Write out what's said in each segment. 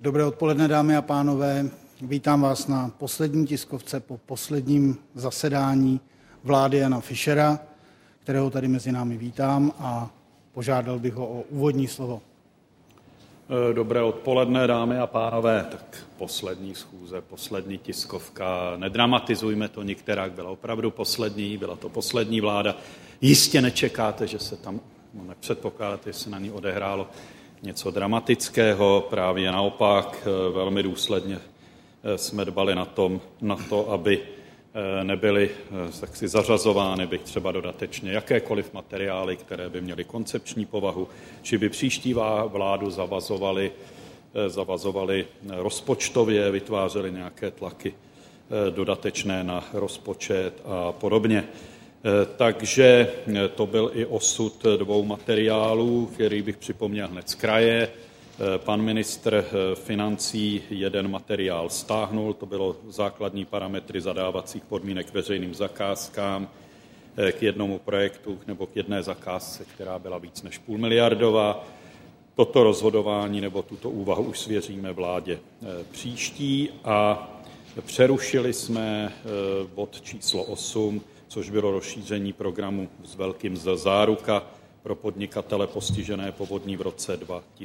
Dobré odpoledne, dámy a pánové. Vítám vás na poslední tiskovce po posledním zasedání vlády Jana Fischera, kterého tady mezi námi vítám a požádal bych ho o úvodní slovo. Dobré odpoledne, dámy a pánové. Tak poslední schůze, poslední tiskovka. Nedramatizujme to nikterak, byla opravdu poslední, byla to poslední vláda. Jistě nečekáte, že se tam, nepředpokládáte, že se na ní odehrálo něco dramatického, právě naopak velmi důsledně jsme dbali na to, aby nebyly taky zařazovány bych třeba dodatečně jakékoliv materiály, které by měly koncepční povahu, či by příští vládu zavazovaly rozpočtově, vytvářely nějaké tlaky dodatečné na rozpočet a podobně. Takže to byl i osud dvou materiálů, který bych připomněl hned z kraje. Pan ministr financí jeden materiál stáhnul, to bylo základní parametry zadávacích podmínek veřejným zakázkám k jednomu projektu nebo k jedné zakázce, která byla víc než půlmiliardová. Toto rozhodování nebo tuto úvahu už svěříme vládě příští a přerušili jsme bod číslo 8, což bylo rozšíření programu s velkým Z záruka pro podnikatele postižené povodní v roce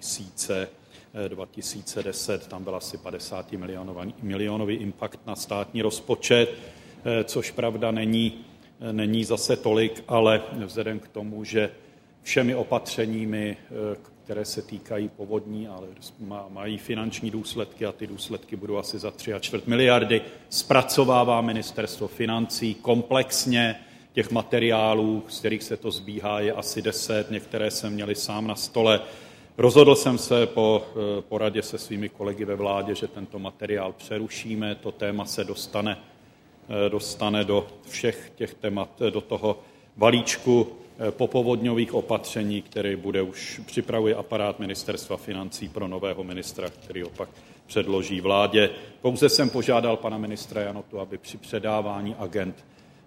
2010. Tam byl asi 50 milionový impact na státní rozpočet, což pravda není zase tolik, ale vzhledem k tomu, že všemi opatřeními, které se týkají povodní, ale mají finanční důsledky a ty důsledky budou asi za 3,25 miliardy, zpracovává ministerstvo financí komplexně. Těch materiálů, z kterých se to zbíhá, je asi 10, některé jsem měli sám na stole. Rozhodl jsem se po poradě se svými kolegy ve vládě, že tento materiál přerušíme, to téma se dostane do všech těch témat, do toho balíčku popovodňových opatření, který už připravuje aparát ministerstva financí pro nového ministra, který ho pak předloží vládě. Pouze jsem požádal pana ministra Janotu, aby při předávání agend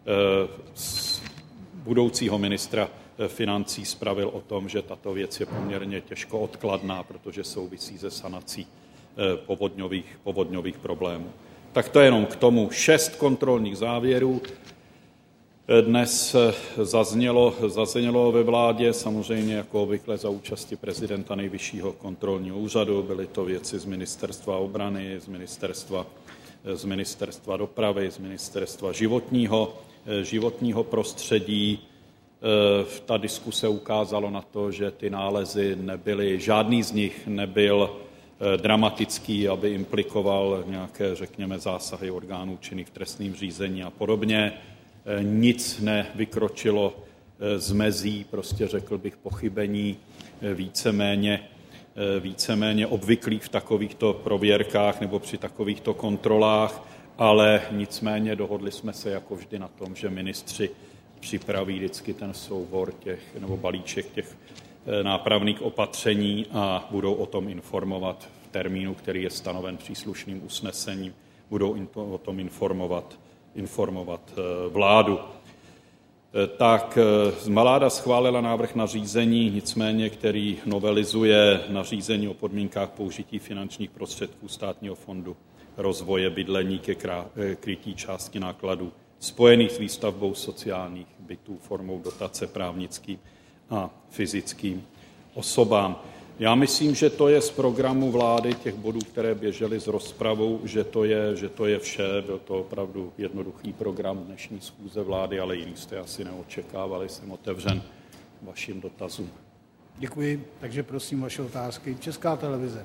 budoucího ministra financí spravil o tom, že tato věc je poměrně těžko odkladná, protože souvisí se sanací povodňových problémů. Tak to je jenom k tomu 6 kontrolních závěrů. Dnes zaznělo ve vládě, samozřejmě jako obvykle za účasti prezidenta Nejvyššího kontrolního úřadu, byly to věci z ministerstva obrany, z ministerstva dopravy, z ministerstva životního prostředí. Ta diskuse ukázalo na to, že ty nálezy žádný z nich nebyl dramatický, aby implikoval nějaké, řekněme, zásahy orgánů činných v trestním řízení a podobně. Nic nevykročilo z mezí, prostě řekl bych pochybení víceméně obvyklých v takovýchto prověrkách nebo při takovýchto kontrolách, ale nicméně dohodli jsme se jako vždy na tom, že ministři připraví vždycky ten soubor nebo balíček těch nápravných opatření a budou o tom informovat v termínu, který je stanoven příslušným usnesením, budou o tom informovat vládu. Tak vláda schválila návrh nařízení, nicméně, který novelizuje nařízení o podmínkách použití finančních prostředků Státního fondu rozvoje bydlení ke krytí části nákladů spojených s výstavbou sociálních bytů formou dotace právnickým a fyzickým osobám. Já myslím, že to je z programu vlády těch bodů, které běžely s rozpravou, že to je vše. Byl to opravdu jednoduchý program dnešní schůze vlády, ale jiný jste asi neočekávali. Jsem otevřen vašim dotazům. Děkuji, takže prosím vaše otázky. Česká televize.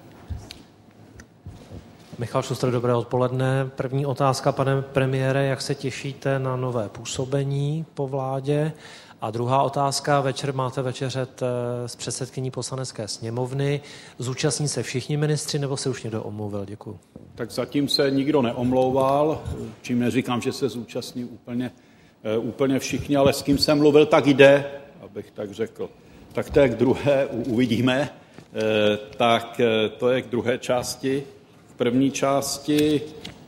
Michal Šustr, dobré odpoledne. První otázka, pane premiére, jak se těšíte na nové působení po vládě? A druhá otázka, večer máte večeřet s předsedkyní Poslanecké sněmovny. Zúčastní se všichni ministři, nebo se už někdo omluvil? Děkuji. Tak zatím se nikdo neomlouval, čím neříkám, že se zúčastní úplně všichni, ale s kým jsem mluvil, tak jde, abych tak řekl. Tak to je k druhé, uvidíme. Tak to je k druhé části. V první části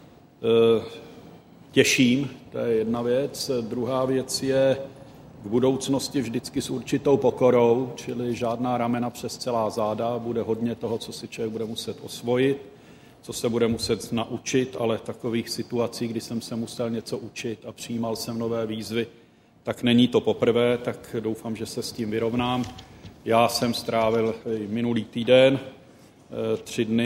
těším, to je jedna věc. Druhá věc je k budoucnosti vždycky s určitou pokorou, čili žádná ramena přes celá záda, bude hodně toho, co si člověk bude muset osvojit. co se bude muset naučit, ale takových situací, kdy jsem se musel něco učit a přijímal jsem nové výzvy, tak není to poprvé, tak doufám, že se s tím vyrovnám. Já jsem strávil minulý týden 3 dny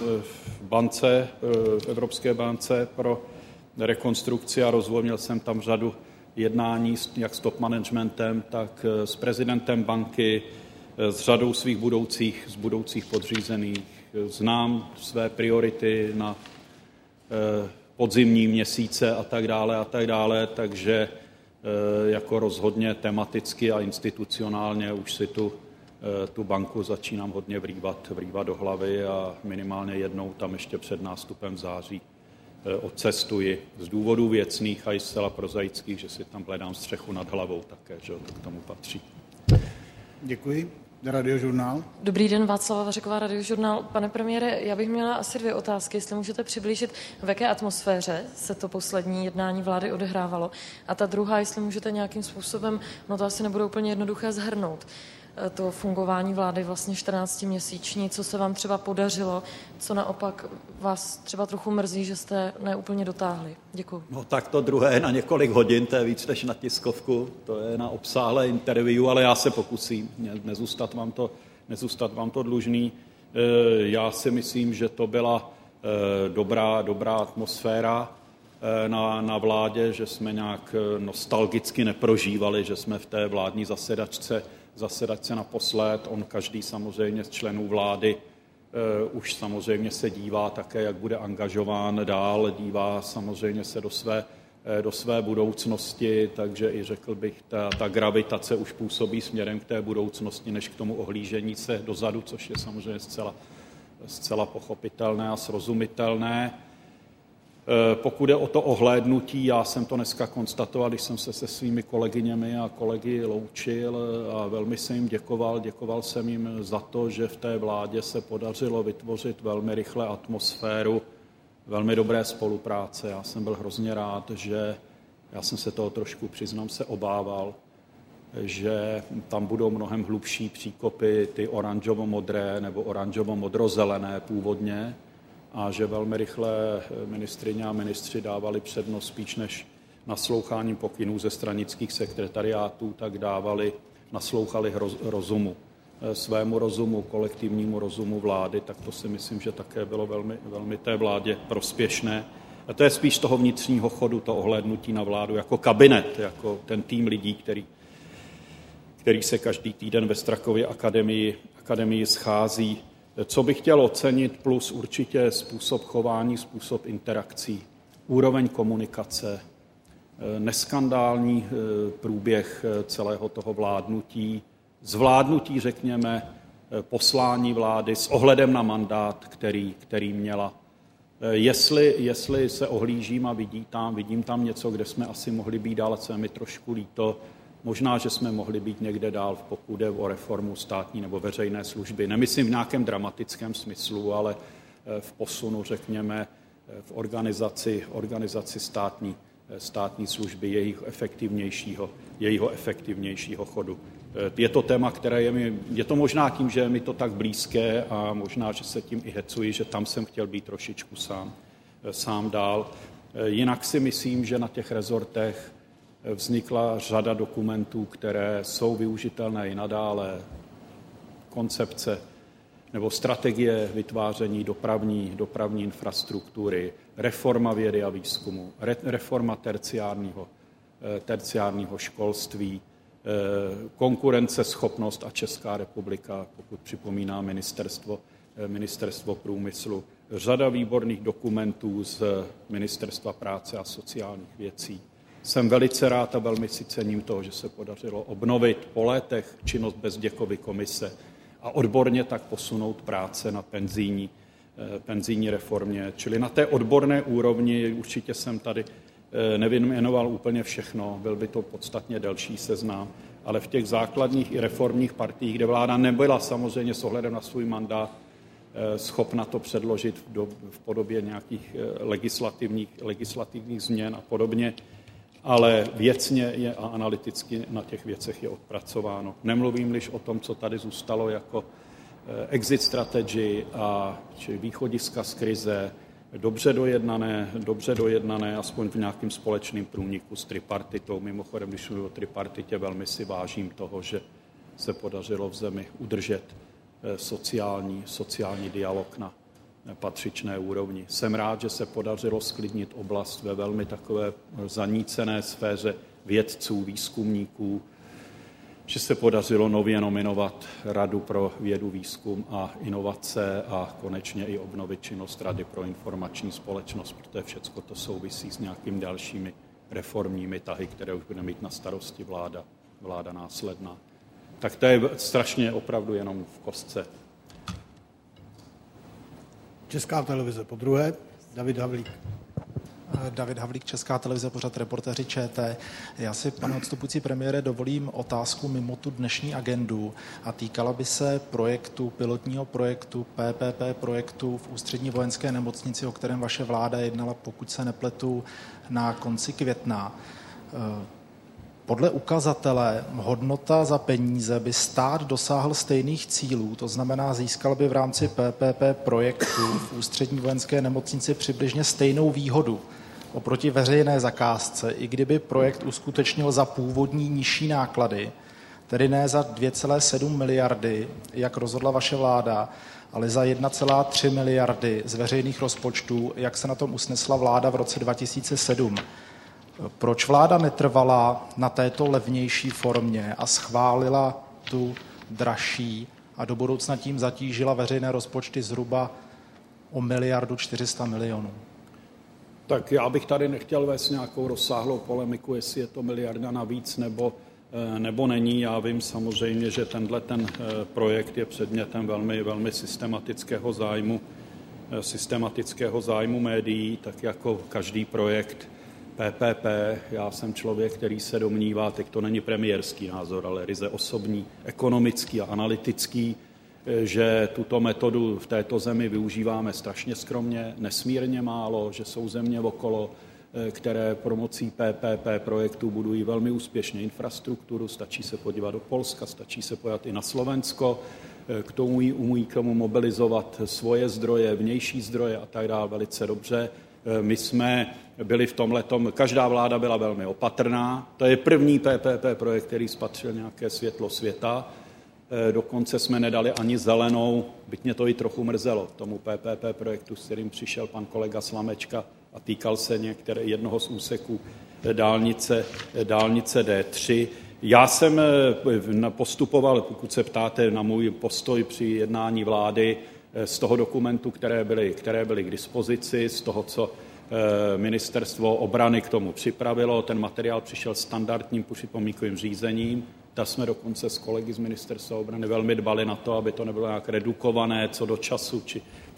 v Evropské bance pro rekonstrukci a rozvoj. Měl jsem tam řadu jednání jak s top managementem, tak s prezidentem banky, s řadou svých budoucích podřízených. Znám své priority na podzimní měsíce a tak dále, takže jako rozhodně tematicky a institucionálně už si tu banku začínám hodně vrývat do hlavy a minimálně jednou tam ještě před nástupem v září odcestuji z důvodů věcných a i zcela prozaických, že si tam hledám střechu nad hlavou také, že to k tomu patří. Děkuji. Radiožurnál. Dobrý den, Václava Vařeková, Radiožurnál. Pane premiére, já bych měla asi 2 otázky, jestli můžete přiblížit, v jaké atmosféře se to poslední jednání vlády odehrávalo. A ta druhá, jestli můžete nějakým způsobem, no to asi nebude úplně jednoduché zhrnout, to fungování vlády vlastně 14měsíční, co se vám třeba podařilo, co naopak vás třeba trochu mrzí, že jste neúplně dotáhli. Děkuji. No tak to druhé na několik hodin, to je víc než na tiskovku, to je na obsáhlé interview, ale já se pokusím nezůstat vám to dlužný. Já si myslím, že to byla dobrá atmosféra na vládě, že jsme nějak nostalgicky neprožívali, že jsme v té vládní zasedačce naposled. On každý samozřejmě z členů vlády už samozřejmě se dívá také, jak bude angažován dál, dívá samozřejmě se do své budoucnosti, takže i řekl bych, ta gravitace už působí směrem k té budoucnosti, než k tomu ohlížení se dozadu, což je samozřejmě zcela pochopitelné a srozumitelné. Pokud je o to ohlédnutí, já jsem to dneska konstatoval, když jsem se svými kolegyněmi a kolegy loučil a velmi jsem jim děkoval. Děkoval jsem jim za to, že v té vládě se podařilo vytvořit velmi rychle atmosféru velmi dobré spolupráce. Já jsem byl hrozně rád, že já jsem se toho trošku, přiznám se, obával, že tam budou mnohem hlubší příkopy, ty oranžovo-modré nebo oranžovo-modrozelené původně, a že velmi rychle ministryně a ministři dávali přednost spíš než nasloucháním pokynů ze stranických sekretariátů, tak naslouchali rozumu, svému rozumu, kolektivnímu rozumu vlády, tak to si myslím, že také bylo velmi té vládě prospěšné. A to je spíš toho vnitřního chodu, to ohlédnutí na vládu jako kabinet, jako ten tým lidí, který se každý týden ve Strakově akademii schází. Co bych chtěl ocenit, plus určitě způsob chování, způsob interakcí, úroveň komunikace, neskandální průběh celého toho vládnutí, zvládnutí, řekněme, poslání vlády s ohledem na mandát, který měla. Jestli se ohlížím a vidím tam něco, kde jsme asi mohli být dál, co je mi trošku líto, možná, že jsme mohli být někde dál, pokud jde o reformu státní nebo veřejné služby. Nemyslím v nějakém dramatickém smyslu, ale v posunu, řekněme, v organizaci státní služby, jejího efektivnějšího chodu. Je to téma, které je to možná tím, že je mi to tak blízké a možná, že se tím i hecuji, že tam jsem chtěl být trošičku sám dál. Jinak si myslím, že na těch rezortech vznikla řada dokumentů, které jsou využitelné i nadále. Koncepce nebo strategie vytváření dopravní infrastruktury, reforma vědy a výzkumu, reforma terciárního školství, konkurenceschopnost a Česká republika, pokud připomíná ministerstvo průmyslu, řada výborných dokumentů z Ministerstva práce a sociálních věcí. Jsem velice rád a velmi si cením toho, že se podařilo obnovit po létech činnost Bezděkovy komise a odborně tak posunout práce na penzijní reformě. Čili na té odborné úrovni určitě jsem tady nevyjmenoval úplně všechno, byl by to podstatně delší seznam, ale v těch základních i reformních partiích, kde vláda nebyla samozřejmě s ohledem na svůj mandát schopna to předložit v podobě nějakých legislativních změn a podobně, ale věcně a analyticky na těch věcech je odpracováno. Nemluvím-liž o tom, co tady zůstalo exit strategy či východiska z krize dobře dojednané, aspoň v nějakým společným průniku s tripartitou. Mimochodem, když mluvím o tripartitě, velmi si vážím toho, že se podařilo v zemi udržet sociální dialog na patřičné úrovni. Jsem rád, že se podařilo sklidnit oblast ve velmi takové zanícené sféře vědců, výzkumníků, že se podařilo nově nominovat Radu pro vědu, výzkum a inovace a konečně i obnovit činnost Rady pro informační společnost, protože všechno to souvisí s nějakými dalšími reformními tahy, které už bude mít na starosti vláda následná. Tak to je strašně opravdu jenom v kostce. Česká televize po druhé, David Havlík. David Havlík, Česká televize, pořad Reportéři ČT. Já si, pane odstupující premiére, dovolím otázku mimo tu dnešní agendu a týkala by se pilotního projektu, PPP projektu v Ústřední vojenské nemocnici, o kterém vaše vláda jednala, pokud se nepletu, na konci května. Podle ukazatele hodnota za peníze by stát dosáhl stejných cílů, to znamená získal by v rámci PPP projektu v Ústřední vojenské nemocnici přibližně stejnou výhodu oproti veřejné zakázce, i kdyby projekt uskutečnil za původní nižší náklady, tedy ne za 2,7 miliardy, jak rozhodla vaše vláda, ale za 1,3 miliardy z veřejných rozpočtů, jak se na tom usnesla vláda v roce 2007. Proč vláda netrvala na této levnější formě a schválila tu dražší a do budoucna tím zatížila veřejné rozpočty zhruba o 1,4 miliardy? Tak já bych tady nechtěl vést nějakou rozsáhlou polemiku, jestli je to miliarda navíc nebo není. Já vím samozřejmě, že ten projekt je předmětem velmi, velmi systematického zájmu médií, tak jako každý projekt PPP. Já jsem člověk, který se domnívá, teď to není premiérský názor, ale ryze osobní, ekonomický a analytický, že tuto metodu v této zemi využíváme strašně skromně, nesmírně málo, že jsou země okolo, které pomocí PPP projektů budují velmi úspěšně infrastrukturu, stačí se podívat do Polska, stačí se podívat i na Slovensko, k tomu umí mobilizovat svoje zdroje, vnější zdroje a tak dále velice dobře. My jsme byli v tomhletom, každá vláda byla velmi opatrná, to je první PPP projekt, který spatřil nějaké světlo světa, dokonce jsme nedali ani zelenou, byť mě to i trochu mrzelo, tomu PPP projektu, s kterým přišel pan kolega Slamečka a týkal se jednoho z úseků dálnice D3. Já jsem postupoval, pokud se ptáte na můj postoj při jednání vlády, z toho dokumentu, které byly k dispozici, z toho, co ministerstvo obrany k tomu připravilo. Ten materiál přišel standardním připomínkovým řízením. Ta jsme dokonce s kolegy z ministerstva obrany velmi dbali na to, aby to nebylo nějak redukované co do času či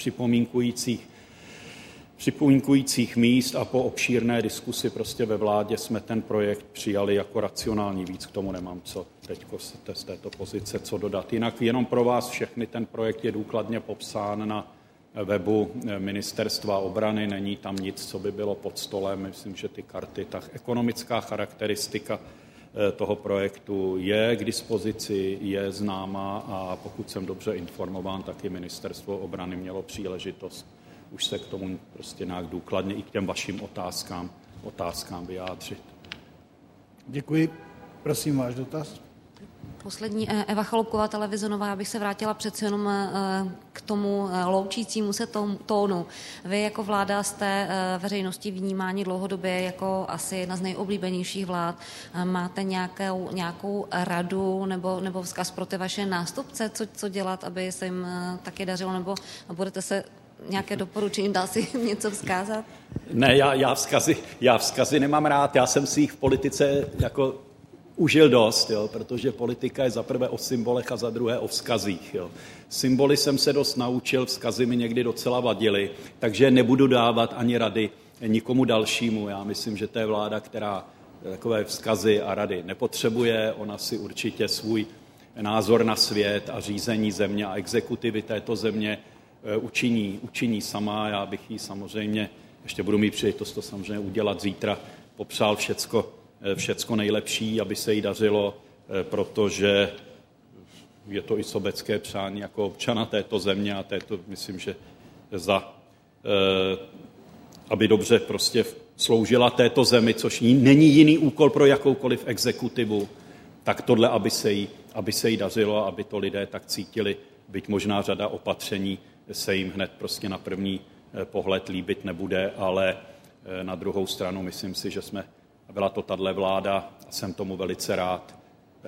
připomínkujících míst a po obšírné diskusi prostě ve vládě jsme ten projekt přijali jako racionální. Víc k tomu nemám co teď z této pozice co dodat. Jinak jenom pro vás všechny ten projekt je důkladně popsán na webu ministerstva obrany, není tam nic, co by bylo pod stolem. Myslím, že ty karty, ta ekonomická charakteristika toho projektu je k dispozici, je známá a pokud jsem dobře informován, taky ministerstvo obrany mělo příležitost už se k tomu prostě nějak důkladně i k těm vašim otázkám vyjádřit. Děkuji. Prosím, váš dotaz. Poslední Eva Chaloupková, Televize Nova. Já bych se vrátila přece jenom k tomu loučícímu se tónu. Vy jako vláda jste veřejnosti vnímáni dlouhodobě jako asi jedna z nejoblíbenějších vlád. Máte nějakou radu nebo vzkaz pro ty vaše nástupce, co dělat, aby se jim taky dařilo, nebo budete se nějaké doporučení, dá si něco vzkázat? Ne, já vzkazy nemám rád, já jsem si jich v politice jako užil dost, protože politika je za prvé o symbolech a za druhé o vzkazích. Symboly jsem se dost naučil, vzkazy mi někdy docela vadily, takže nebudu dávat ani rady nikomu dalšímu. Já myslím, že to je vláda, která takové vzkazy a rady nepotřebuje. Ona si určitě svůj názor na svět a řízení země a exekutivy této země učiní sama. Já bych jí samozřejmě, ještě budu mít příležitost to samozřejmě udělat zítra, popřál všecko nejlepší, aby se jí dařilo, protože je to i sobecké přání jako občana této země a myslím, že aby dobře prostě sloužila této zemi, což není jiný úkol pro jakoukoliv exekutivu, tak tohle, aby se jí dařilo, aby to lidé tak cítili, byť možná řada opatření se jim hned prostě na první pohled líbit nebude, ale na druhou stranu myslím si, že byla to tato vláda, a jsem tomu velice rád,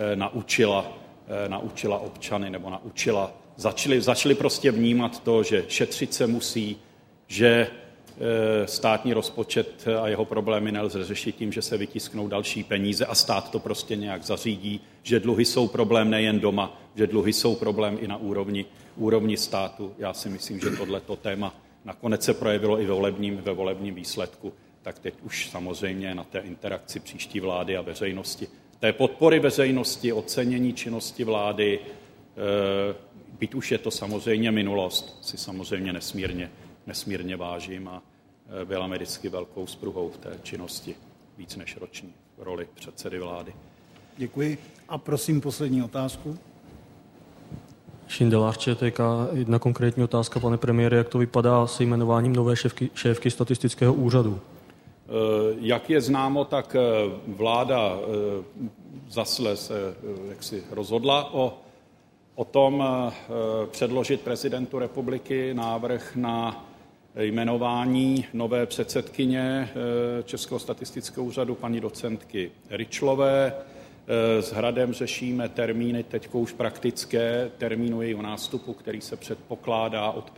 naučila občany, nebo začali prostě vnímat to, že šetřit se musí, že státní rozpočet a jeho problémy nelze řešit tím, že se vytisknou další peníze a stát to prostě nějak zařídí, že dluhy jsou problém nejen doma, že dluhy jsou problém i na úrovni státu. Já si myslím, že tohleto téma nakonec se projevilo i ve volebním výsledku. Tak teď už samozřejmě na té interakci příští vlády a veřejnosti, té podpory veřejnosti, ocenění činnosti vlády, byť už je to samozřejmě minulost, si samozřejmě nesmírně vážím a byla mi vždycky velkou spruhou v té činnosti, víc než roční roli předsedy vlády. Děkuji. A prosím poslední otázku. Šindelář ČTK, jedna konkrétní otázka, pane premiére, jak to vypadá se jmenováním nové šéfky statistického úřadu? Jak je známo, tak vláda zasle se jaksi rozhodla o tom předložit prezidentu republiky návrh na jmenování nové předsedkyně Českého statistického úřadu paní docentky Ryčlové. S Hradem řešíme termíny, teď už praktické, termínu jejího nástupu, který se předpokládá od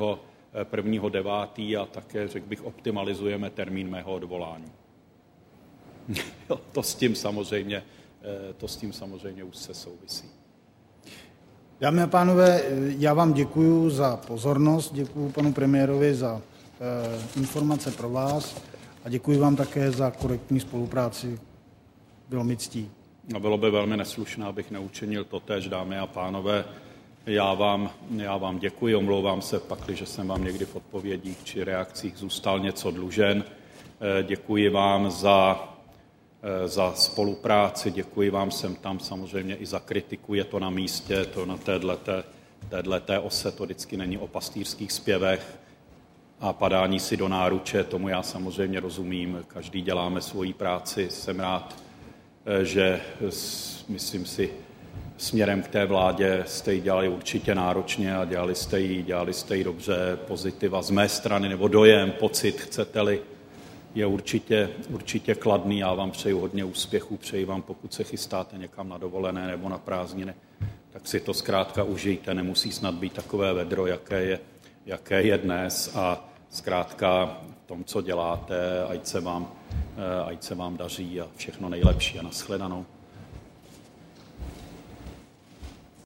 1.9. a také, řekl bych, optimalizujeme termín mého odvolání. To s tím samozřejmě už se souvisí. Dámy a pánové, já vám děkuji za pozornost, děkuji panu premiérovi za informace pro vás a děkuji vám také za korektní spolupráci. Bylo mi ctí. No, bylo by velmi neslušné, abych neučinil totéž, dámy a pánové. Já vám děkuji, omlouvám se pakli, že jsem vám někdy v odpovědích či reakcích zůstal něco dlužen. Děkuji vám za spolupráci, děkuji vám sem tam samozřejmě i za kritiku, je to na místě, to na téhleté ose, to vždycky není o pastýřských zpěvech a padání si do náruče, tomu já samozřejmě rozumím, každý děláme svoji práci, jsem rád, že myslím si, směrem k té vládě jste ji dělali určitě náročně a dělali jste ji dobře, pozitiva z mé strany, nebo dojem, pocit, chcete-li, je určitě kladný. Já vám přeju hodně úspěchů, přeji vám, pokud se chystáte někam na dovolené nebo na prázdniny, tak si to zkrátka užijte, nemusí snad být takové vedro, jaké je dnes a zkrátka v tom, co děláte, ať se vám daří a všechno nejlepší a nashledanou.